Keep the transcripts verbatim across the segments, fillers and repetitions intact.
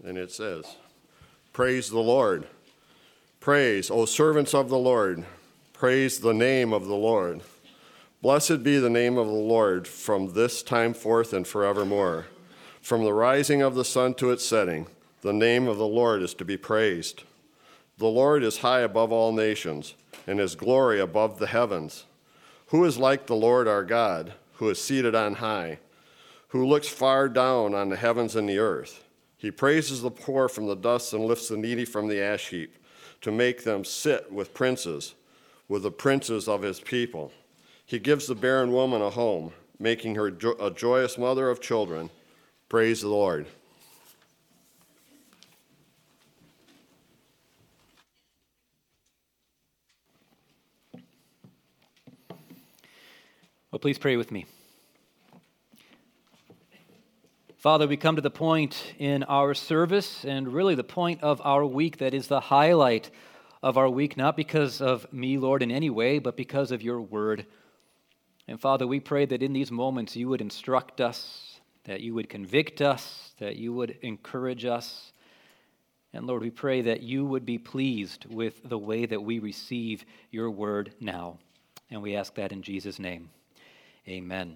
and it says, "Praise the Lord. Praise, O servants of the Lord. Praise the name of the Lord. Blessed be the name of the Lord from this time forth and forevermore. From the rising of the sun to its setting, the name of the Lord is to be praised. The Lord is high above all nations, and his glory above the heavens. Who is like the Lord our God, who is seated on high, who looks far down on the heavens and the earth? He praises the poor from the dust and lifts the needy from the ash heap, to make them sit with princes, with the princes of his people. He gives the barren woman a home, making her jo- a joyous mother of children. Praise the Lord." Well, please pray with me. Father, we come to the point in our service and really the point of our week that is the highlight of our week, not because of me, Lord, in any way, but because of your word. And Father, we pray that in these moments you would instruct us, that you would convict us, that you would encourage us. And Lord, we pray that you would be pleased with the way that we receive your word now. And we ask that in Jesus' name. Amen.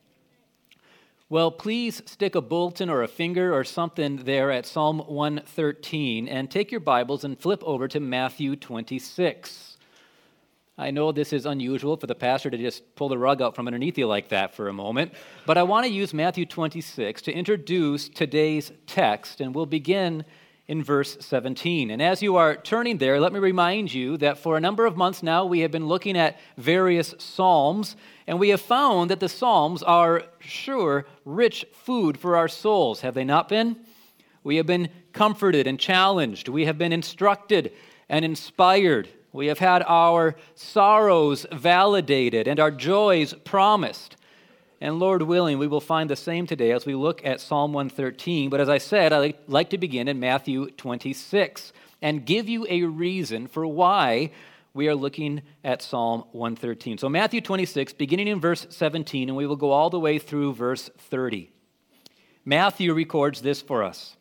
Well, please stick a bulletin or a finger or something there at Psalm one thirteen and take your Bibles and flip over to Matthew twenty-six. I know this is unusual for the pastor to just pull the rug out from underneath you like that for a moment, but I want to use Matthew twenty-six to introduce today's text, and we'll begin in verse seventeen. And as you are turning there, let me remind you that for a number of months now, we have been looking at various psalms, and we have found that the psalms are sure rich food for our souls. Have they not been? We have been comforted and challenged. We have been instructed and inspired. We have had our sorrows validated and our joys promised. And Lord willing, we will find the same today as we look at Psalm one thirteen. But as I said, I'd like to begin in Matthew twenty-six and give you a reason for why we are looking at Psalm one thirteen. So Matthew twenty-six, beginning in verse seventeen, and we will go all the way through verse thirty. Matthew records this for us.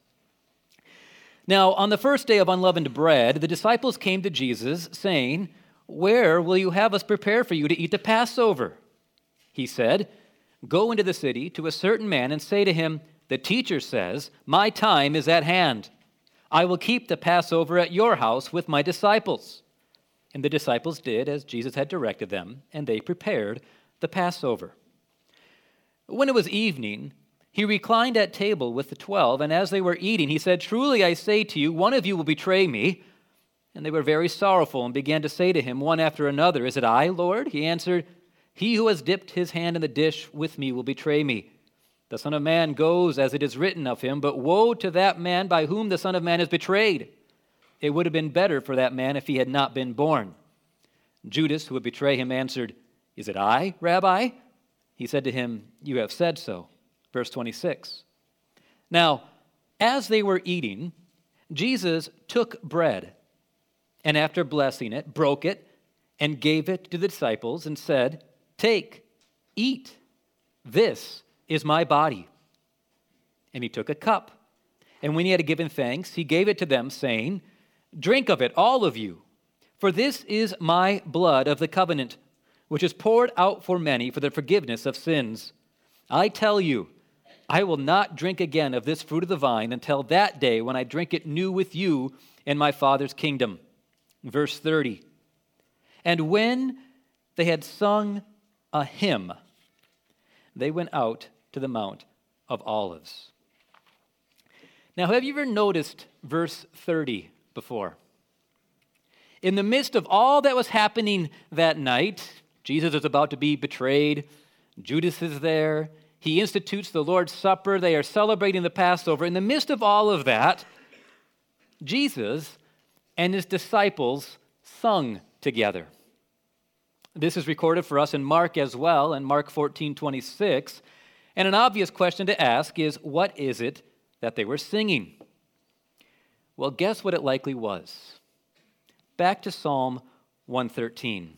"Now, on the first day of unleavened bread, the disciples came to Jesus, saying, 'Where will you have us prepare for you to eat the Passover?' He said, 'Go into the city to a certain man and say to him, the teacher says, my time is at hand. I will keep the Passover at your house with my disciples.' And the disciples did as Jesus had directed them, and they prepared the Passover. When it was evening, he reclined at table with the twelve, and as they were eating, he said, 'Truly I say to you, one of you will betray me.' And they were very sorrowful and began to say to him one after another, 'Is it I, Lord?' He answered, 'He who has dipped his hand in the dish with me will betray me. The Son of Man goes as it is written of him, but woe to that man by whom the Son of Man is betrayed. It would have been better for that man if he had not been born.' Judas, who would betray him, answered, 'Is it I, Rabbi?' He said to him, 'You have said so.'" Verse twenty-six. "Now, as they were eating, Jesus took bread, and after blessing it, broke it, and gave it to the disciples, and said, 'Take, eat, this is my body.' And he took a cup, and when he had given thanks, he gave it to them, saying, 'Drink of it, all of you, for this is my blood of the covenant, which is poured out for many for the forgiveness of sins. I tell you, I will not drink again of this fruit of the vine until that day when I drink it new with you in my Father's kingdom.'" Verse thirty. "And when they had sung a hymn, they went out to the Mount of Olives." Now, have you ever noticed verse thirty before? In the midst of all that was happening that night, Jesus is about to be betrayed. Judas is there. He institutes the Lord's Supper. They are celebrating the Passover. In the midst of all of that, Jesus and his disciples sung together. This is recorded for us in Mark as well, in Mark fourteen twenty-six. And an obvious question to ask is, what is it that they were singing? Well, guess what it likely was? Back to Psalm one thirteen.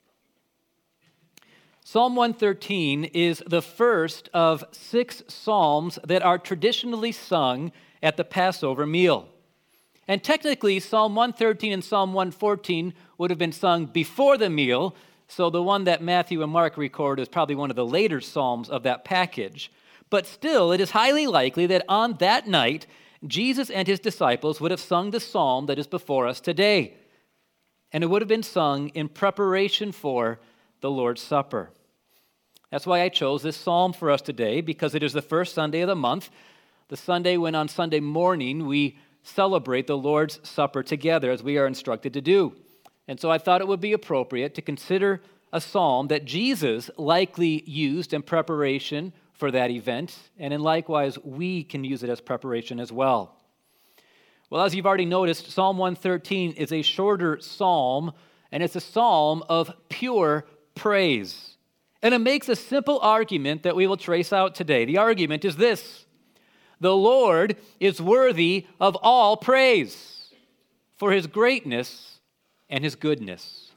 Psalm one thirteen is the first of six psalms that are traditionally sung at the Passover meal. And technically, Psalm one thirteen and Psalm one fourteen would have been sung before the meal, so the one that Matthew and Mark record is probably one of the later psalms of that package. But still, it is highly likely that on that night, Jesus and his disciples would have sung the psalm that is before us today. And it would have been sung in preparation for the Lord's Supper. That's why I chose this psalm for us today, because it is the first Sunday of the month, the Sunday when on Sunday morning we celebrate the Lord's Supper together as we are instructed to do. And so I thought it would be appropriate to consider a psalm that Jesus likely used in preparation for that event, and in likewise we can use it as preparation as well. Well, as you've already noticed, Psalm one thirteen is a shorter psalm, and it's a psalm of pure praise. And it makes a simple argument that we will trace out today. The argument is this: the Lord is worthy of all praise for his greatness and his goodness.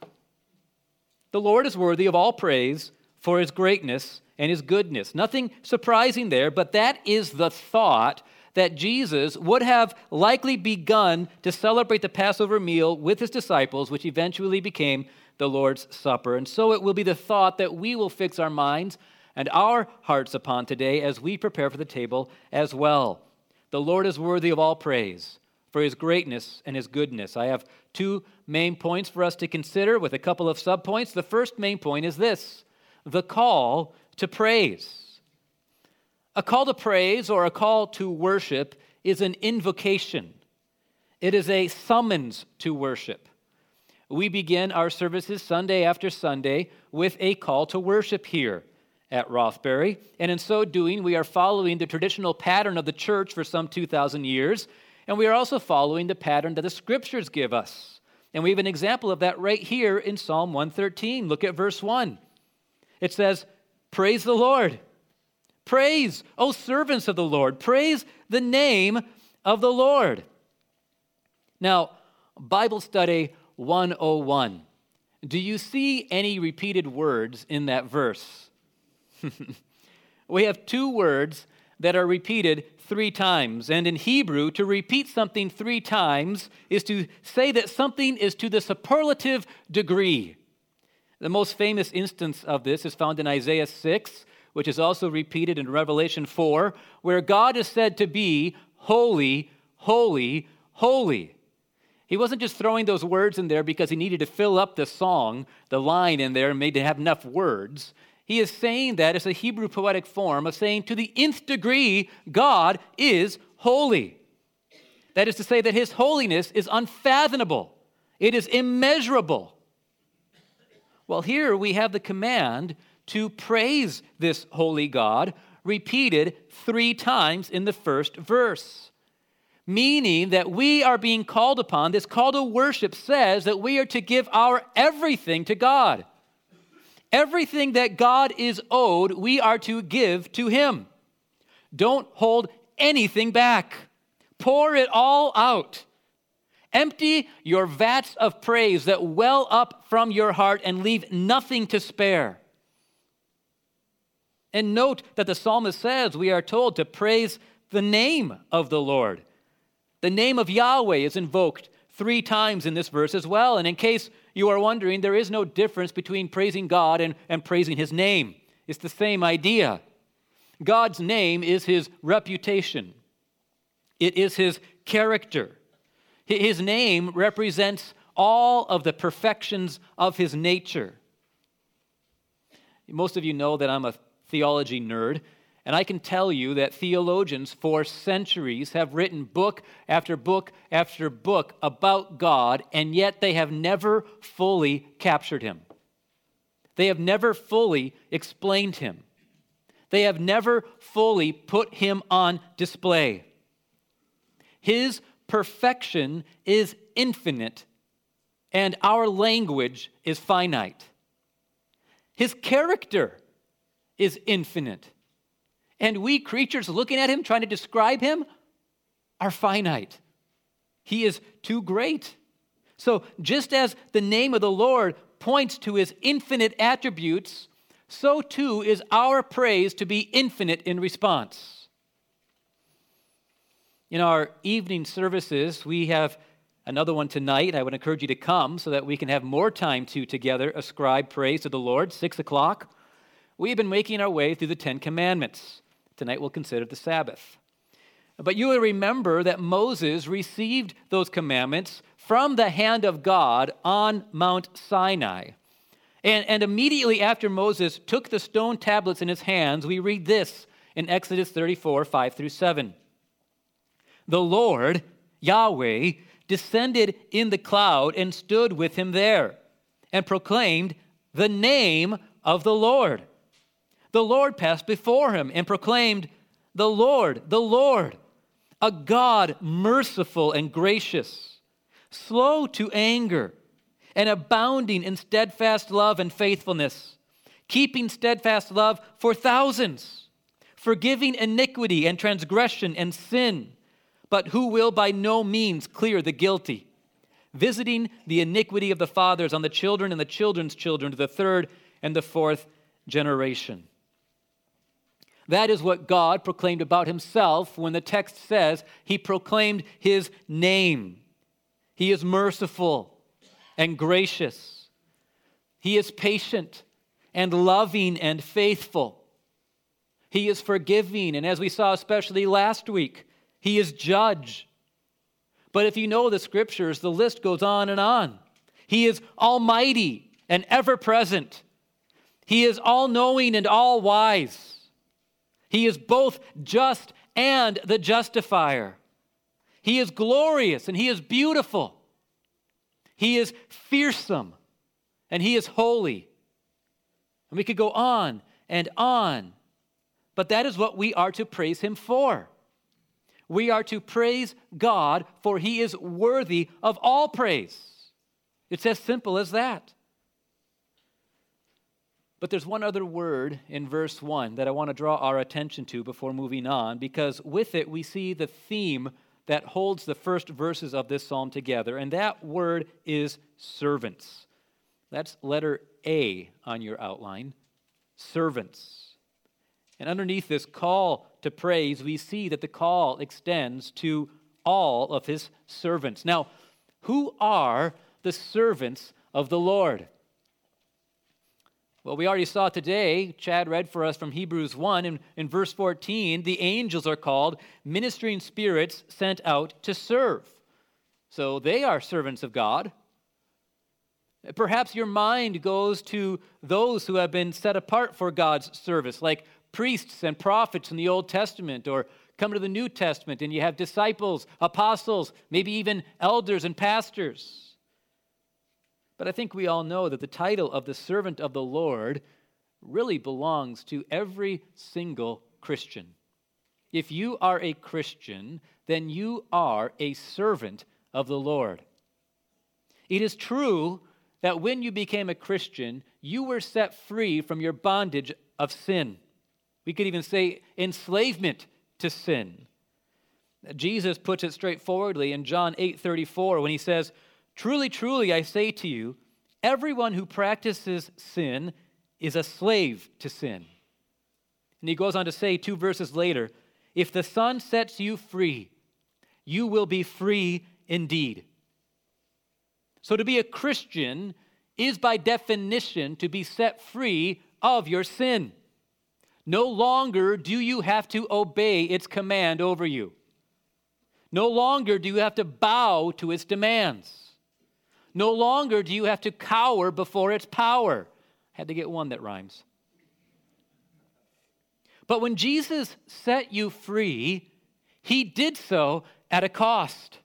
The Lord is worthy of all praise for his greatness and his goodness. Nothing surprising there, but that is the thought that Jesus would have likely begun to celebrate the Passover meal with his disciples, which eventually became the Lord's Supper. And so it will be the thought that we will fix our minds and our hearts upon today as we prepare for the table as well. The Lord is worthy of all praise for his greatness and his goodness. I have two main points for us to consider with a couple of subpoints. The first main point is this: the call to praise. A call to praise or a call to worship is an invocation. It is a summons to worship. We begin our services Sunday after Sunday with a call to worship here at Rothbury. And in so doing, we are following the traditional pattern of the church for some two thousand years. And we are also following the pattern that the scriptures give us. And we have an example of that right here in Psalm one thirteen. Look at verse one. It says, "Praise the Lord. Praise, O servants of the Lord. Praise the name of the Lord." Now, Bible study one oh one. Do you see any repeated words in that verse? We have two words that are repeated three times. And in Hebrew, to repeat something three times is to say that something is to the superlative degree. The most famous instance of this is found in Isaiah six, which is also repeated in Revelation four, where God is said to be holy, holy, holy. He wasn't just throwing those words in there because he needed to fill up the song, the line in there, and made to have enough words. He is saying that as a Hebrew poetic form of saying to the nth degree, God is holy. That is to say that his holiness is unfathomable. It is immeasurable. Well, here we have the command to praise this holy God, repeated three times in the first verse. Meaning that we are being called upon, this call to worship says that we are to give our everything to God. Everything that God is owed, we are to give to him. Don't hold anything back. Pour it all out. Empty your vats of praise that well up from your heart and leave nothing to spare. And note that the psalmist says we are told to praise the name of the Lord. The name of Yahweh is invoked three times in this verse as well. And in case you are wondering, there is no difference between praising God and, and praising his name. It's the same idea. God's name is his reputation. It is his character. His name represents all of the perfections of his nature. Most of you know that I'm a theology nerd, and I can tell you that theologians for centuries have written book after book after book about God, and yet they have never fully captured him. They have never fully explained him. They have never fully put him on display. His perfection is infinite, and our language is finite. His character is infinite. And we creatures looking at him, trying to describe him, are finite. He is too great. So just as the name of the Lord points to his infinite attributes, so too is our praise to be infinite in response. In our evening services, we have another one tonight. I would encourage you to come so that we can have more time to together ascribe praise to the Lord, six o'clock. We've been making our way through the Ten Commandments. Tonight we'll consider the Sabbath. But you will remember that Moses received those commandments from the hand of God on Mount Sinai. And, and immediately after Moses took the stone tablets in his hands, we read this in Exodus thirty-four, five through seven. The Lord, Yahweh, descended in the cloud and stood with him there, and proclaimed the name of the Lord. The Lord passed before him and proclaimed, the Lord, the Lord, a God merciful and gracious, slow to anger, and abounding in steadfast love and faithfulness, keeping steadfast love for thousands, forgiving iniquity and transgression and sin, but who will by no means clear the guilty, visiting the iniquity of the fathers on the children and the children's children to the third and the fourth generation. That is what God proclaimed about himself when the text says he proclaimed his name. He is merciful and gracious. He is patient and loving and faithful. He is forgiving, and as we saw especially last week, he is judge. But if you know the scriptures, the list goes on and on. He is almighty and ever-present. He is all-knowing and all-wise. He is both just and the justifier. He is glorious and he is beautiful. He is fearsome and he is holy. And we could go on and on. But that is what we are to praise him for. We are to praise God for he is worthy of all praise. It's as simple as that. But there's one other word in verse one that I want to draw our attention to before moving on, because with it we see the theme that holds the first verses of this psalm together, and that word is servants. That's letter A on your outline, servants. And underneath this call to praise, we see that the call extends to all of his servants. Now, who are the servants of the Lord? Well, we already saw today, Chad read for us from Hebrews one, in, in verse fourteen, the angels are called ministering spirits sent out to serve. So they are servants of God. Perhaps your mind goes to those who have been set apart for God's service, like priests and prophets in the Old Testament, or come to the New Testament and you have disciples, apostles, maybe even elders and pastors. But I think we all know that the title of the servant of the Lord really belongs to every single Christian. If you are a Christian, then you are a servant of the Lord. It is true that when you became a Christian, you were set free from your bondage of sin. We could even say enslavement to sin. Jesus puts it straightforwardly in John eight thirty-four when he says, "Truly, truly, I say to you, everyone who practices sin is a slave to sin." And he goes on to say two verses later, "If the Son sets you free, you will be free indeed." So to be a Christian is by definition to be set free of your sin. No longer do you have to obey its command over you. No longer do you have to bow to its demands. No longer do you have to cower before its power. Had to get one that rhymes. But when Jesus set you free, he did so at a cost.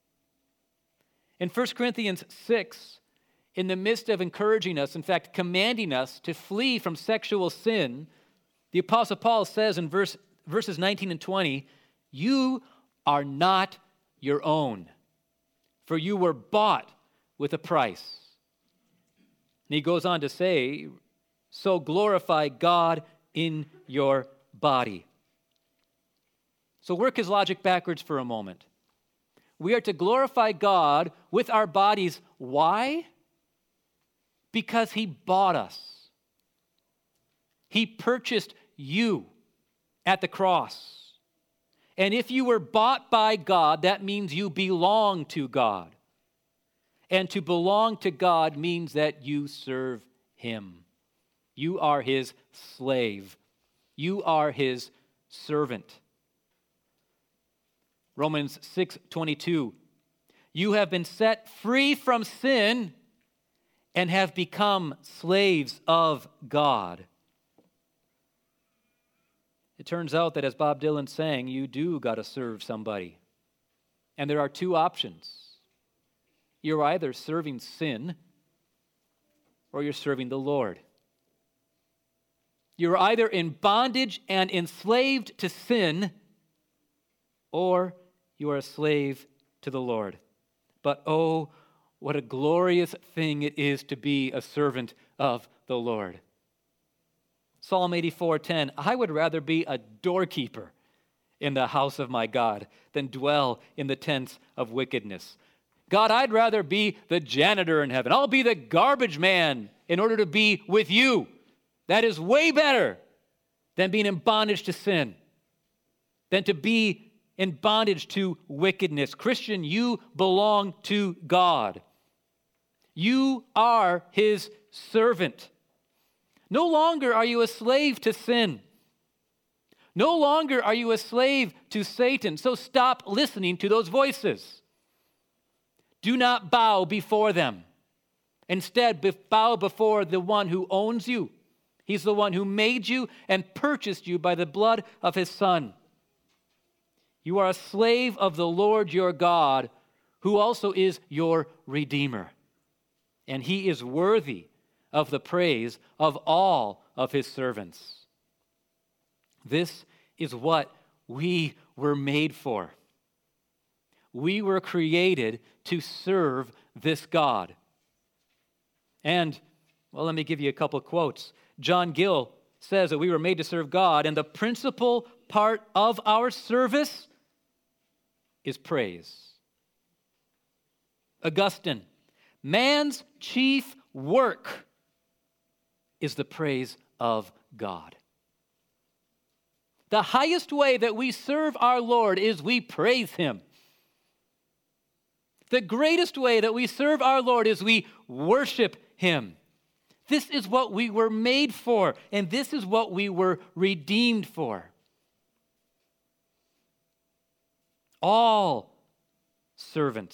In First Corinthians six, in the midst of encouraging us, in fact, commanding us to flee from sexual sin, the Apostle Paul says in verse, verses nineteen and twenty, "You are not your own, for you were bought with a price." And he goes on to say, "So glorify God in your body." So work his logic backwards for a moment. We are to glorify God with our bodies. Why? Because he bought us. He purchased you at the cross. And if you were bought by God, that means you belong to God. And to belong to God means that you serve Him. You are His slave. You are His servant. Romans six twenty-two. You have been set free from sin and have become slaves of God. It turns out that, as Bob Dylan's saying, you do got to serve somebody. And there are two options. You're either serving sin or you're serving the Lord. You're either in bondage and enslaved to sin, or you are a slave to the Lord. But oh, what a glorious thing it is to be a servant of the Lord. Psalm eighty-four ten, I would rather be a doorkeeper in the house of my God than dwell in the tents of wickedness. God, I'd rather be the janitor in heaven. I'll be the garbage man in order to be with you. That is way better than being in bondage to sin, than to be in bondage to wickedness. Christian, you belong to God. You are His servant. No longer are you a slave to sin. No longer are you a slave to Satan. So stop listening to those voices. Do not bow before them. Instead, bow before the one who owns you. He's the one who made you and purchased you by the blood of His Son. You are a slave of the Lord your God, who also is your Redeemer. And He is worthy of the praise of all of His servants. This is what we were made for. We were created to serve this God. And, well, let me give you a couple of quotes. John Gill says that we were made to serve God, and the principal part of our service is praise. Augustine, man's chief work is the praise of God. The highest way that we serve our Lord is we praise Him. The greatest way that we serve our Lord is we worship Him. This is what we were made for, and this is what we were redeemed for. All servants.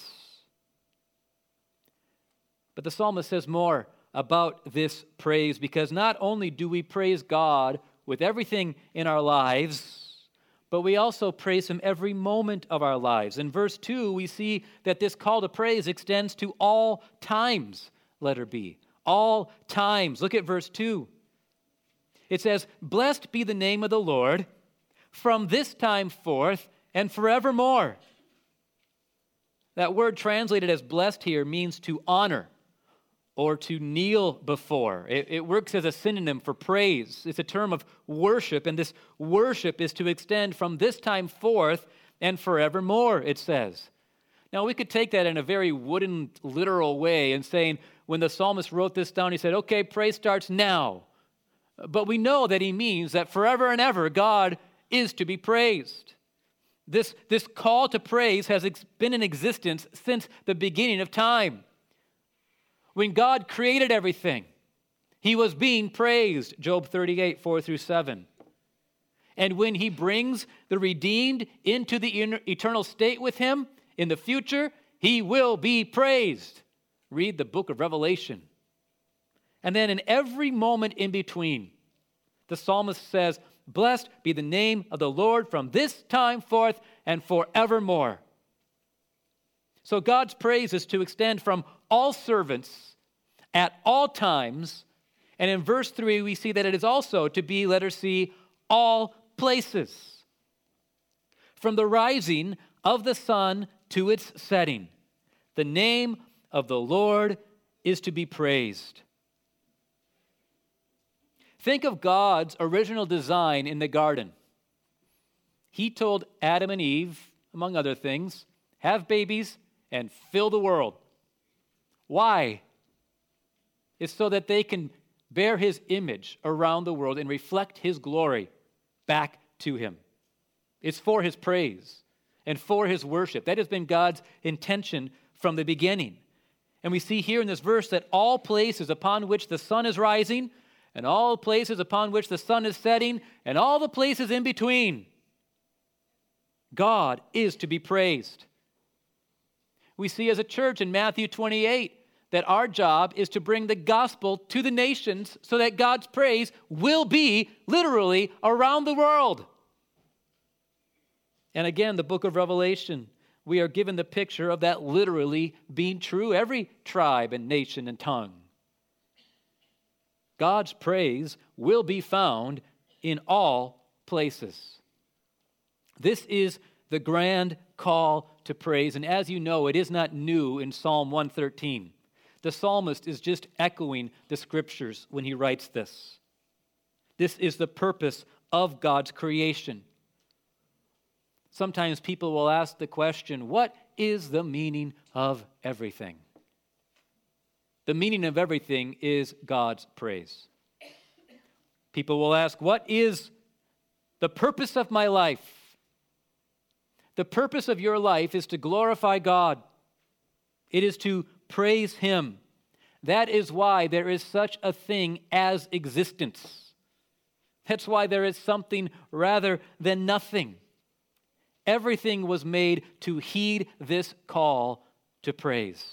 But the psalmist says more about this praise, because not only do we praise God with everything in our lives, but we also praise Him every moment of our lives. In verse two, we see that this call to praise extends to all times, letter B. All times. Look at verse two. It says, blessed be the name of the Lord from this time forth and forevermore. That word translated as blessed here means to honor or to kneel before. It, it works as a synonym for praise. It's a term of worship, and this worship is to extend from this time forth and forevermore, it says. Now, we could take that in a very wooden, literal way and saying, when the psalmist wrote this down, he said, okay, praise starts now. But we know that he means that forever and ever, God is to be praised. This, this call to praise has ex- been in existence since the beginning of time. When God created everything, He was being praised, Job thirty-eight, four through seven. And when He brings the redeemed into the eternal state with Him in the future, He will be praised. Read the book of Revelation. And then in every moment in between, the psalmist says, blessed be the name of the Lord from this time forth and forevermore. So God's praise is to extend from all servants at all times. And in verse three, we see that it is also to be, letter C, all places. From the rising of the sun to its setting, the name of the Lord is to be praised. Think of God's original design in the garden. He told Adam and Eve, among other things, have babies and fill the world. Why? It's so that they can bear His image around the world and reflect His glory back to Him. It's for his praise and for his worship. That has been God's intention from the beginning. And we see here in this verse that all places upon which the sun is rising, and all places upon which the sun is setting, and all the places in between, God is to be praised. We see as a church in Matthew twenty-eight that our job is to bring the gospel to the nations so that God's praise will be literally around the world. And again, the book of Revelation, we are given the picture of that literally being true, every tribe and nation and tongue. God's praise will be found in all places. This is the grand call to praise, and as you know, it is not new in Psalm one thirteen. The psalmist is just echoing the scriptures when he writes this. This is the purpose of God's creation. Sometimes people will ask the question, what is the meaning of everything? The meaning of everything is God's praise. People will ask, what is the purpose of my life? The purpose of your life is to glorify God. It is to praise him. That is why there is such a thing as existence. That's why there is something rather than nothing. Everything was made to heed this call to praise.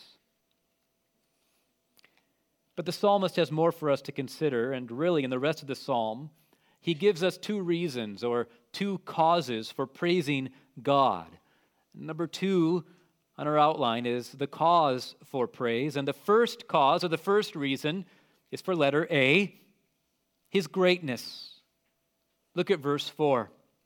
But the psalmist has more for us to consider, and really in the rest of the psalm, he gives us two reasons or two causes for praising God. Number two on our outline is the cause for praise, and the first cause or the first reason is for letter A, his greatness. Look at verse four.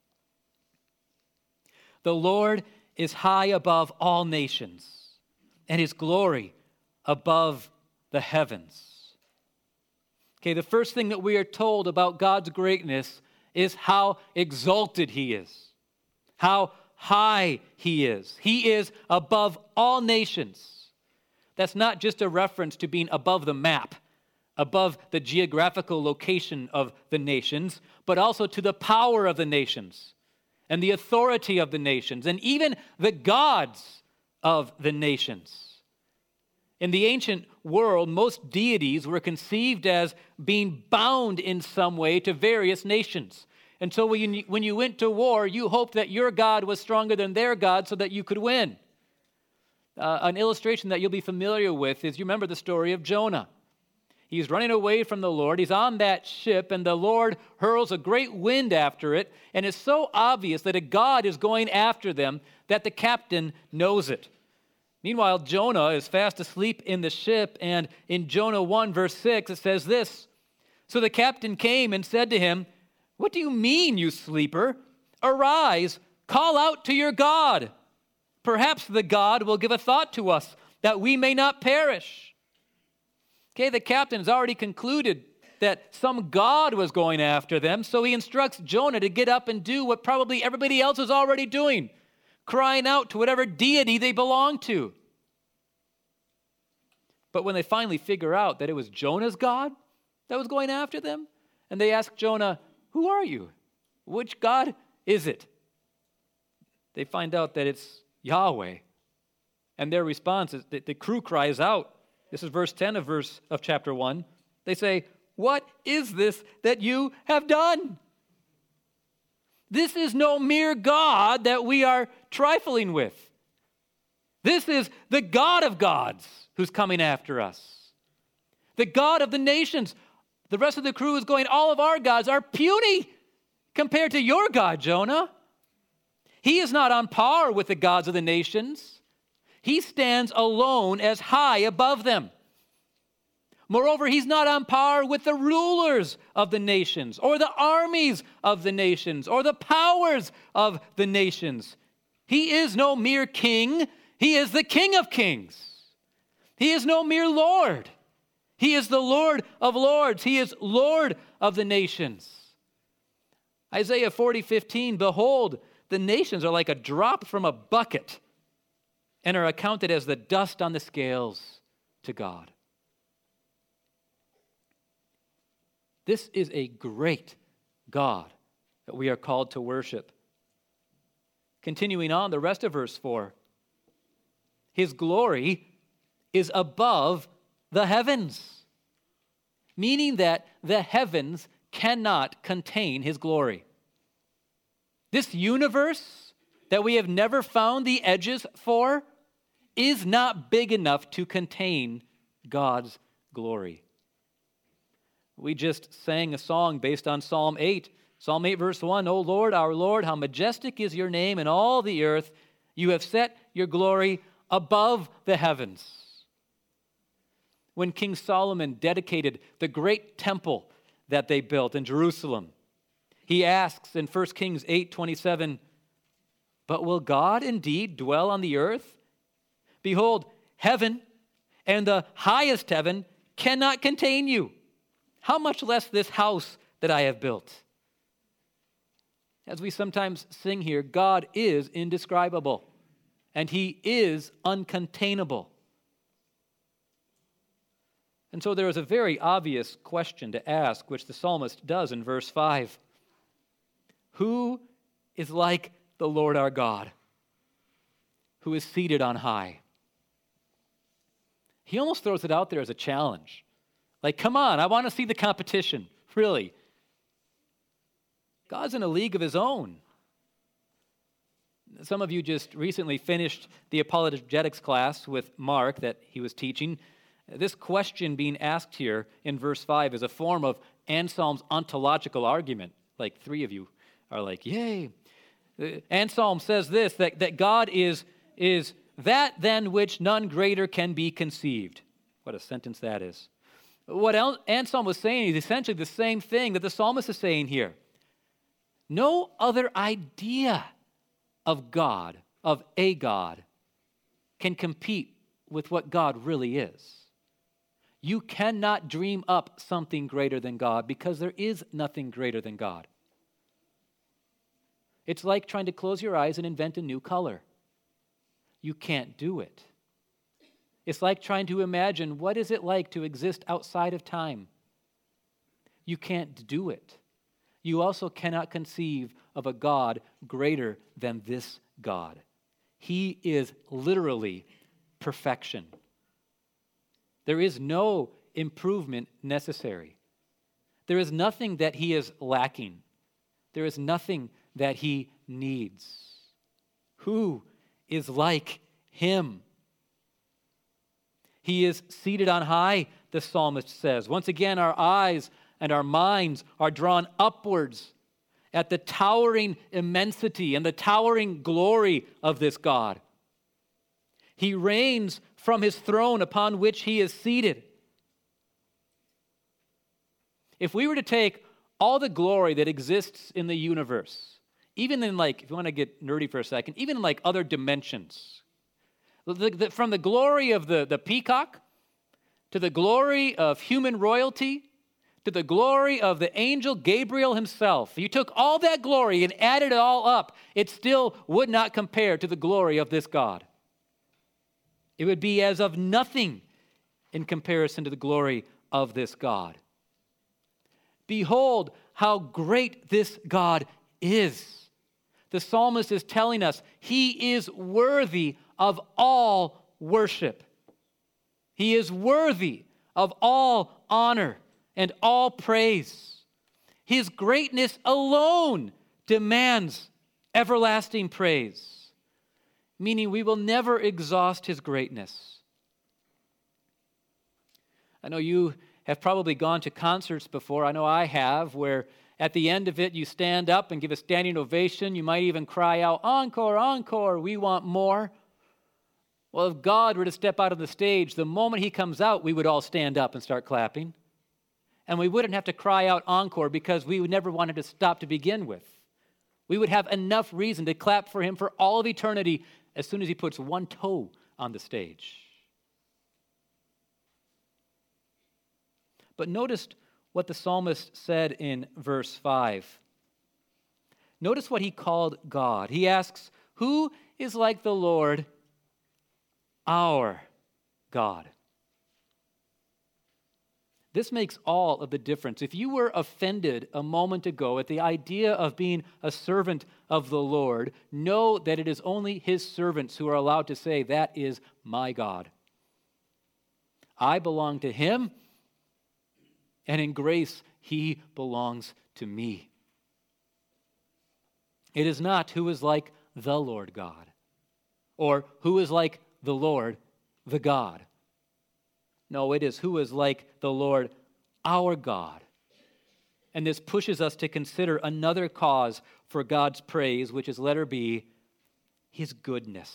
The Lord is high above all nations, and his glory above the heavens. Okay, the first thing that we are told about God's greatness is how exalted he is, how high he is. He is above all nations. That's not just a reference to being above the map, above the geographical location of the nations, but also to the power of the nations and the authority of the nations, and even the gods of the nations. In the ancient world, most deities were conceived as being bound in some way to various nations. And so when you, when you went to war, you hoped that your God was stronger than their God so that you could win. Uh, an illustration that you'll be familiar with is, you remember the story of Jonah. He's running away from the Lord. He's on that ship, and the Lord hurls a great wind after it, and it's so obvious that a God is going after them that the captain knows it. Meanwhile, Jonah is fast asleep in the ship, and in Jonah one, verse six, it says this, "So the captain came and said to him, 'What do you mean, you sleeper? Arise, call out to your God. Perhaps the God will give a thought to us, that we may not perish.'" Okay, the captain has already concluded that some God was going after them, so he instructs Jonah to get up and do what probably everybody else is already doing, crying out to whatever deity they belong to. But when they finally figure out that it was Jonah's God that was going after them, and they ask Jonah, "Who are you? Which God is it?" They find out that it's Yahweh. And their response is, the, the crew cries out. This is verse ten of verse of chapter one. They say, "What is this that you have done? This is no mere God that we are trifling with. This is the God of gods who's coming after us. The God of the nations." The rest of the crew is going, "All of our gods are puny compared to your God, Jonah. He is not on par with the gods of the nations. He stands alone as high above them. Moreover, he's not on par with the rulers of the nations, or the armies of the nations, or the powers of the nations. He is no mere king. He is the King of kings. He is no mere Lord. He is the Lord of lords. He is Lord of the nations." Isaiah forty fifteen, "Behold, the nations are like a drop from a bucket and are accounted as the dust on the scales to God." This is a great God that we are called to worship. Continuing on, the rest of verse four. His glory is above the heavens, meaning that the heavens cannot contain his glory. This universe that we have never found the edges for is not big enough to contain God's glory. We just sang a song based on Psalm eight. Psalm eight, verse one, O Lord, our Lord, how majestic is your name in all the earth. You have set your glory above the heavens. When King Solomon dedicated the great temple that they built in Jerusalem, he asks in First Kings eight twenty-seven, but will God indeed dwell on the earth? Behold, heaven and the highest heaven cannot contain you. How much less this house that I have built? As we sometimes sing here, God is indescribable, and he is uncontainable. And so there is a very obvious question to ask, which the psalmist does in verse five. Who is like the Lord our God, who is seated on high? He almost throws it out there as a challenge. Like, come on, I want to see the competition, really. God's in a league of his own. Some of you just recently finished the apologetics class with Mark that he was teaching. This question being asked here in verse five is a form of Anselm's ontological argument. Like three of you are like, yay. Anselm says this, that, that God is, is that than which none greater can be conceived. What a sentence that is. What Anselm was saying is essentially the same thing that the psalmist is saying here. No other idea of God, of a God, can compete with what God really is. You cannot dream up something greater than God because there is nothing greater than God. It's like trying to close your eyes and invent a new color. You can't do it. It's like trying to imagine what is it like to exist outside of time. You can't do it. You also cannot conceive of a God greater than this God. He is literally perfection. There is no improvement necessary. There is nothing that he is lacking. There is nothing that he needs. Who is like him? He is seated on high, the psalmist says. Once again, our eyes and our minds are drawn upwards at the towering immensity and the towering glory of this God. He reigns from his throne upon which he is seated. If we were to take all the glory that exists in the universe, even in like, if you want to get nerdy for a second, even in like other dimensions, the, the, from the glory of the, the peacock to the glory of human royalty to the glory of the angel Gabriel himself, you took all that glory and added it all up, it still would not compare to the glory of this God. It would be as of nothing in comparison to the glory of this God. Behold how great this God is. The psalmist is telling us he is worthy of all worship. He is worthy of all honor and all praise. His greatness alone demands everlasting praise, meaning we will never exhaust his greatness. I know you have probably gone to concerts before. I know I have, where at the end of it you stand up and give a standing ovation. You might even cry out, "Encore, encore, we want more." Well, if God were to step out on the stage, the moment he comes out, we would all stand up and start clapping. And we wouldn't have to cry out encore because we would never want him to stop to begin with. We would have enough reason to clap for him for all of eternity as soon as he puts one toe on the stage. But notice what the psalmist said in verse five. Notice what he called God. He asks, who is like the Lord, our God? This makes all of the difference. If you were offended a moment ago at the idea of being a servant of the Lord, know that it is only his servants who are allowed to say, that is my God. I belong to him, and in grace, he belongs to me. It is not who is like the Lord God, or who is like the Lord, the God. No, it is who is like the Lord, our God. And this pushes us to consider another cause for God's praise, which is letter B, his goodness.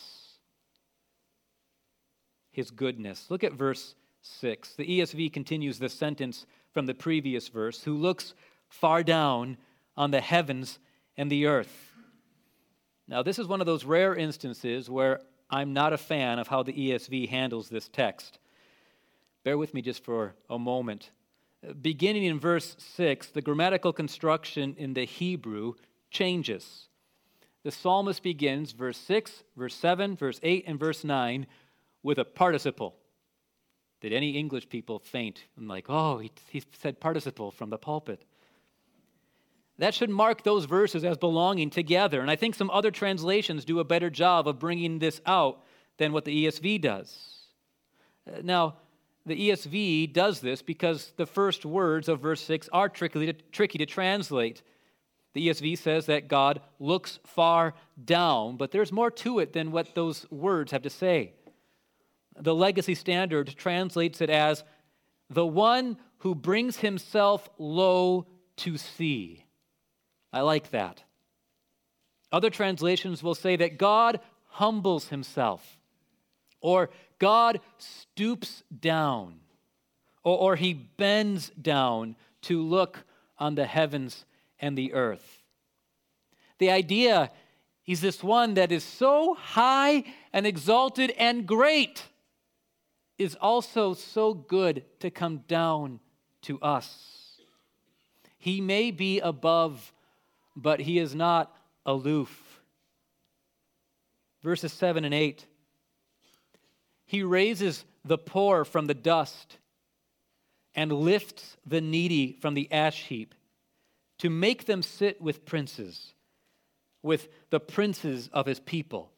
His goodness. Look at verse six. The E S V continues the sentence from the previous verse, who looks far down on the heavens and the earth. Now, this is one of those rare instances where I'm not a fan of how the E S V handles this text. Bear with me just for a moment. Beginning in verse six, the grammatical construction in the Hebrew changes. The psalmist begins verse six, verse seven, verse eight, and verse nine with a participle. Did any English people faint and like, oh, he, he said participle from the pulpit? That should mark those verses as belonging together. And I think some other translations do a better job of bringing this out than what the E S V does. Now, the E S V does this because the first words of verse six are tricky to, tricky to translate. The E S V says that God looks far down, but there's more to it than what those words have to say. The Legacy Standard translates it as the one who brings himself low to see. I like that. Other translations will say that God humbles himself, or God stoops down, or, or he bends down to look on the heavens and the earth. The idea is this one that is so high and exalted and great is also so good to come down to us. He may be above, but he is not aloof. Verses seven and eight. He raises the poor from the dust and lifts the needy from the ash heap to make them sit with princes, with the princes of his people.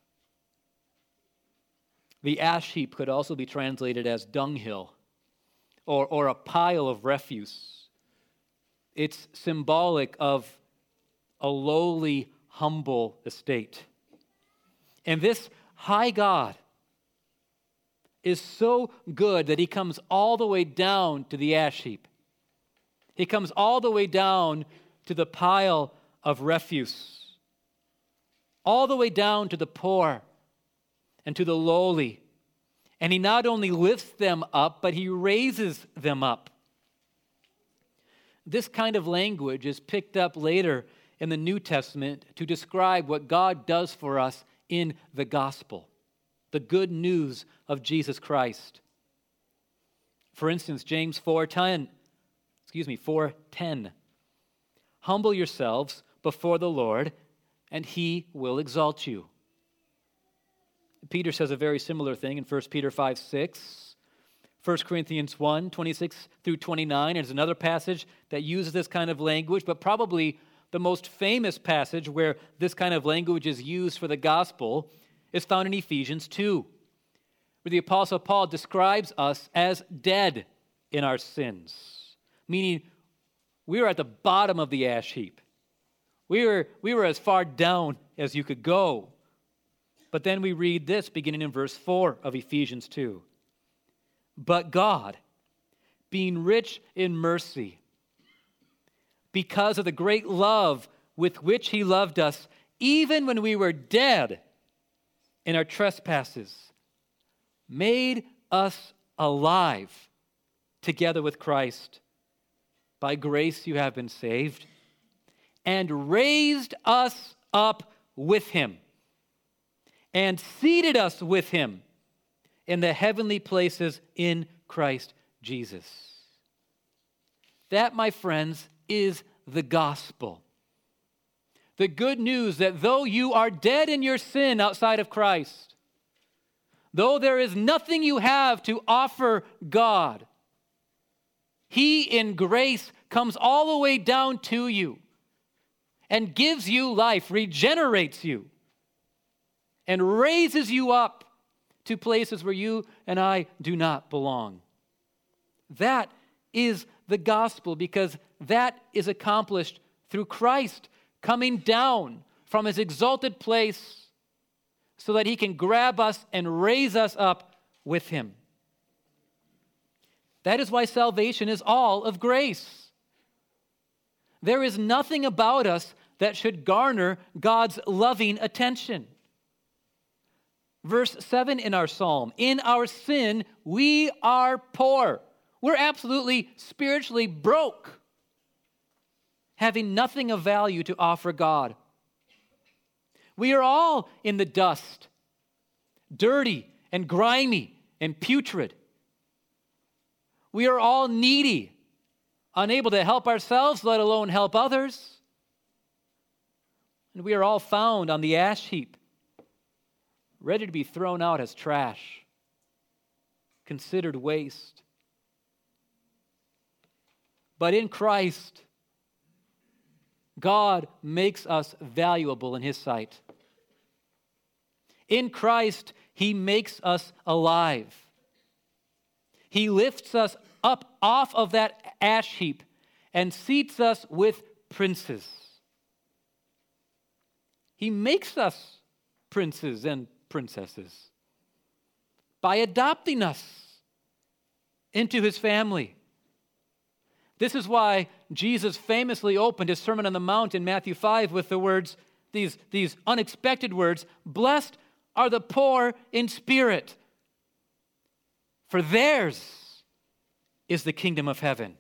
The ash heap could also be translated as dunghill or, or a pile of refuse. It's symbolic of a lowly, humble estate. And this high God is so good that he comes all the way down to the ash heap. He comes all the way down to the pile of refuse, all the way down to the poor and to the lowly. And he not only lifts them up, but he raises them up. This kind of language is picked up later in the New Testament to describe what God does for us in the gospel, the good news of Jesus Christ. For instance, James four ten, excuse me, four ten. Humble yourselves before the Lord, and he will exalt you. Peter says a very similar thing in First Peter five six. First Corinthians one twenty-six through twenty-nine is another passage that uses this kind of language, but probably the most famous passage where this kind of language is used for the gospel is found in Ephesians two, where the Apostle Paul describes us as dead in our sins, meaning we were at the bottom of the ash heap. We were, we were as far down as you could go. But then we read this beginning in verse four of Ephesians two. But God, being rich in mercy, because of the great love with which he loved us, even when we were dead in our trespasses, made us alive together with Christ. By grace you have been saved, and raised us up with him, and seated us with him in the heavenly places in Christ Jesus. That, my friends, is the gospel. The good news that though you are dead in your sin outside of Christ, though there is nothing you have to offer God, He in grace comes all the way down to you and gives you life, regenerates you, and raises you up to places where you and I do not belong. That is the gospel, because that is accomplished through Christ coming down from his exalted place so that he can grab us and raise us up with him. That is why salvation is all of grace. There is nothing about us that should garner God's loving attention. Verse seven in our psalm, in our sin, we are poor. We're absolutely spiritually broke, having nothing of value to offer God. We are all in the dust, dirty and grimy and putrid. We are all needy, unable to help ourselves, let alone help others. And we are all found on the ash heap, ready to be thrown out as trash, considered waste. But in Christ, God makes us valuable in his sight. In Christ, he makes us alive. He lifts us up off of that ash heap and seats us with princes. He makes us princes and princesses by adopting us into his family. This is why Jesus famously opened his Sermon on the Mount in Matthew five with the words, these, these unexpected words, "Blessed are the poor in spirit, for theirs is the kingdom of heaven."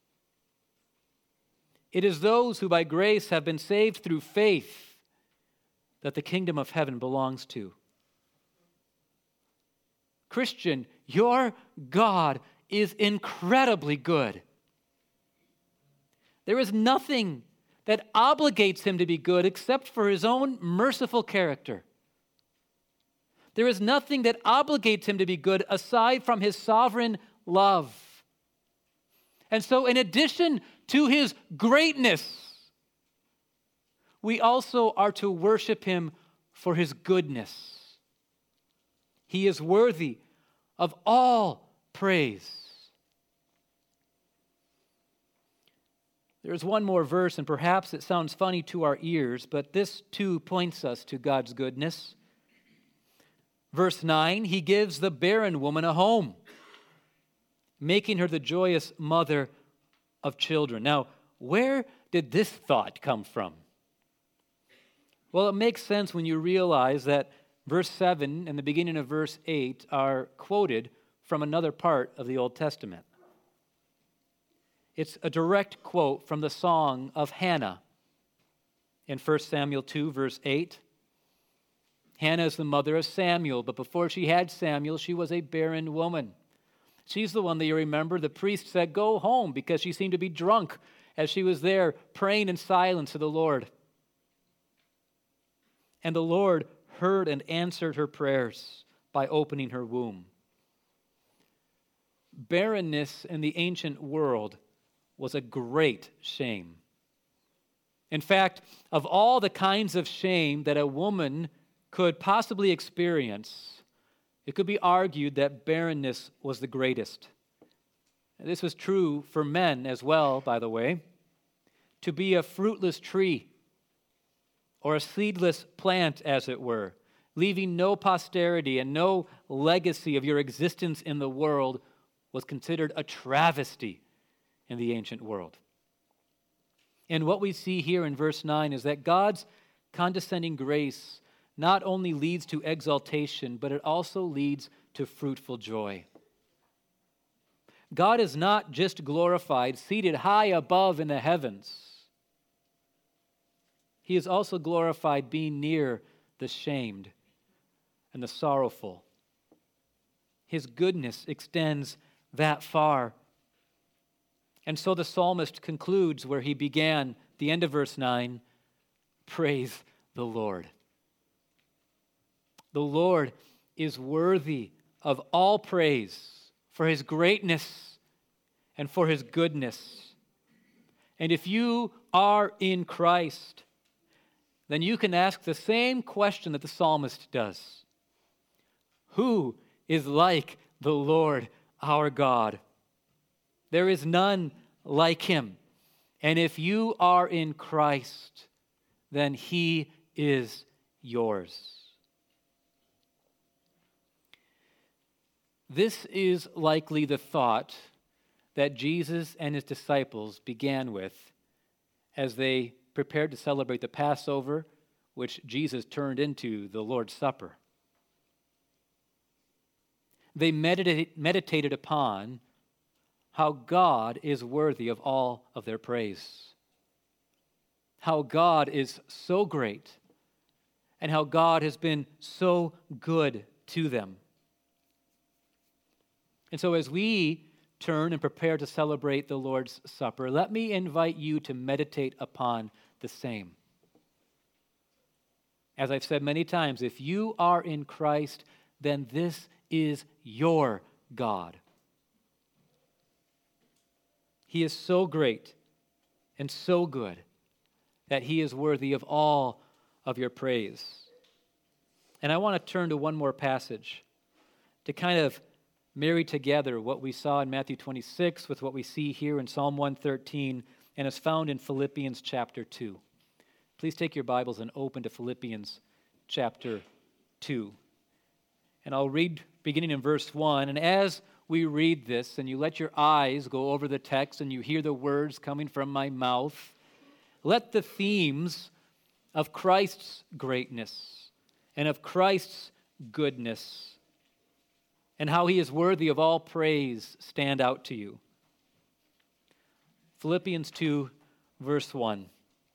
It is those who by grace have been saved through faith that the kingdom of heaven belongs to. Christian, your God is incredibly good. There is nothing that obligates him to be good except for his own merciful character. There is nothing that obligates him to be good aside from his sovereign love. And so, in addition to his greatness, we also are to worship him for his goodness. He is worthy of all praise. There's one more verse, and perhaps it sounds funny to our ears, but this too points us to God's goodness. Verse nine, he gives the barren woman a home, making her the joyous mother of children. Now, where did this thought come from? Well, it makes sense when you realize that verse seven and the beginning of verse eight are quoted from another part of the Old Testament. It's a direct quote from the song of Hannah in First Samuel two, verse eight. Hannah is the mother of Samuel, but before she had Samuel, she was a barren woman. She's the one that you remember the priest said, "Go home," because she seemed to be drunk as she was there praying in silence to the Lord. And the Lord heard and answered her prayers by opening her womb. Barrenness in the ancient world was a great shame. In fact, of all the kinds of shame that a woman could possibly experience, it could be argued that barrenness was the greatest. And this was true for men as well, by the way. To be a fruitless tree or a seedless plant, as it were, leaving no posterity and no legacy of your existence in the world, was considered a travesty in the ancient world. And what we see here in verse nine is that God's condescending grace not only leads to exaltation, but it also leads to fruitful joy. God is not just glorified, seated high above in the heavens. He is also glorified being near the shamed and the sorrowful. His goodness extends that far. And so the psalmist concludes where he began, the end of verse nine, praise the Lord. The Lord is worthy of all praise for his greatness and for his goodness. And if you are in Christ, then you can ask the same question that the psalmist does. Who is like the Lord our God? There is none like him. And if you are in Christ, then he is yours. This is likely the thought that Jesus and his disciples began with as they prepared to celebrate the Passover, which Jesus turned into the Lord's Supper. They medita- meditated upon how God is worthy of all of their praise, how God is so great, and how God has been so good to them. And so as we turn and prepare to celebrate the Lord's Supper, let me invite you to meditate upon the same. As I've said many times, if you are in Christ, then this is your God. He is so great and so good that he is worthy of all of your praise. And I want to turn to one more passage to kind of marry together what we saw in Matthew twenty-six with what we see here in Psalm one thirteen and is found in Philippians chapter two. Please take your Bibles and open to Philippians chapter two. And I'll read beginning in verse one. And as we read this and you let your eyes go over the text and you hear the words coming from my mouth, let the themes of Christ's greatness and of Christ's goodness and how he is worthy of all praise stand out to you. Philippians two, verse one.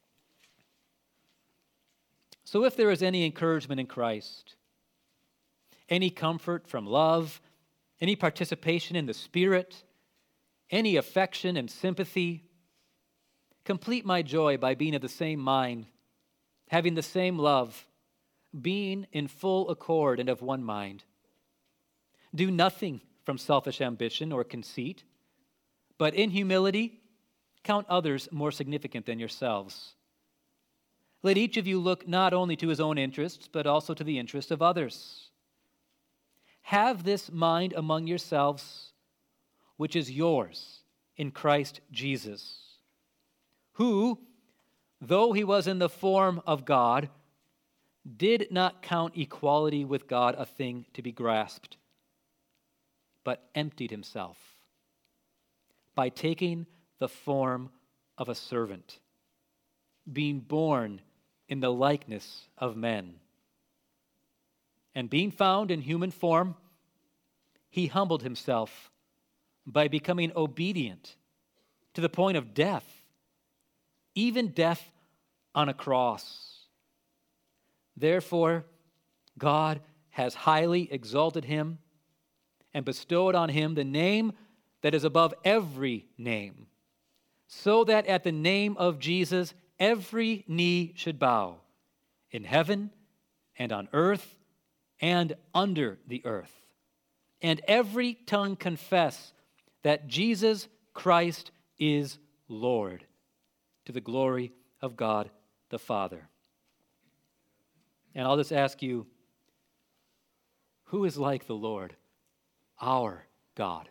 So if there is any encouragement in Christ, any comfort from love, any participation in the Spirit, any affection and sympathy, complete my joy by being of the same mind, having the same love, being in full accord and of one mind. Do nothing from selfish ambition or conceit, but in humility count others more significant than yourselves. Let each of you look not only to his own interests, but also to the interests of others. Have this mind among yourselves, which is yours in Christ Jesus, who, though he was in the form of God, did not count equality with God a thing to be grasped, but emptied himself by taking the form of a servant, being born in the likeness of men. And being found in human form, he humbled himself by becoming obedient to the point of death, even death on a cross. Therefore, God has highly exalted him and bestowed on him the name that is above every name, so that at the name of Jesus every knee should bow, in heaven and on earth and under the earth, and every tongue confess that Jesus Christ is Lord, to the glory of God the Father. And I'll just ask you, who is like the Lord, our God?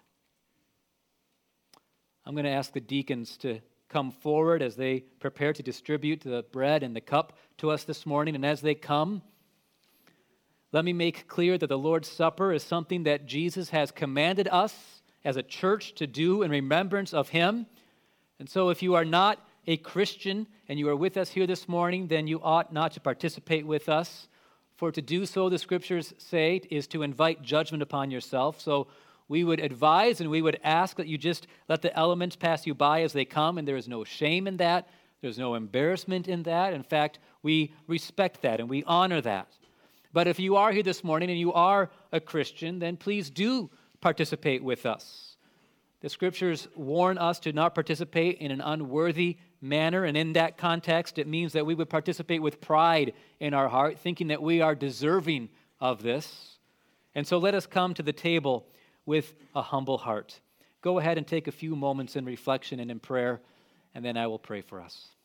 I'm going to ask the deacons to come forward as they prepare to distribute the bread and the cup to us this morning. And as they come, let me make clear that the Lord's Supper is something that Jesus has commanded us as a church to do in remembrance of him. And so if you are not a Christian and you are with us here this morning, then you ought not to participate with us. For to do so, the scriptures say, is to invite judgment upon yourself. So we would advise and we would ask that you just let the elements pass you by as they come, and there is no shame in that. There's no embarrassment in that. In fact, we respect that and we honor that. But if you are here this morning and you are a Christian, then please do participate with us. The scriptures warn us to not participate in an unworthy manner, and in that context, it means that we would participate with pride in our heart, thinking that we are deserving of this. And so let us come to the table with a humble heart. go ahead and take a few moments in reflection and in prayer, and then I will pray for us.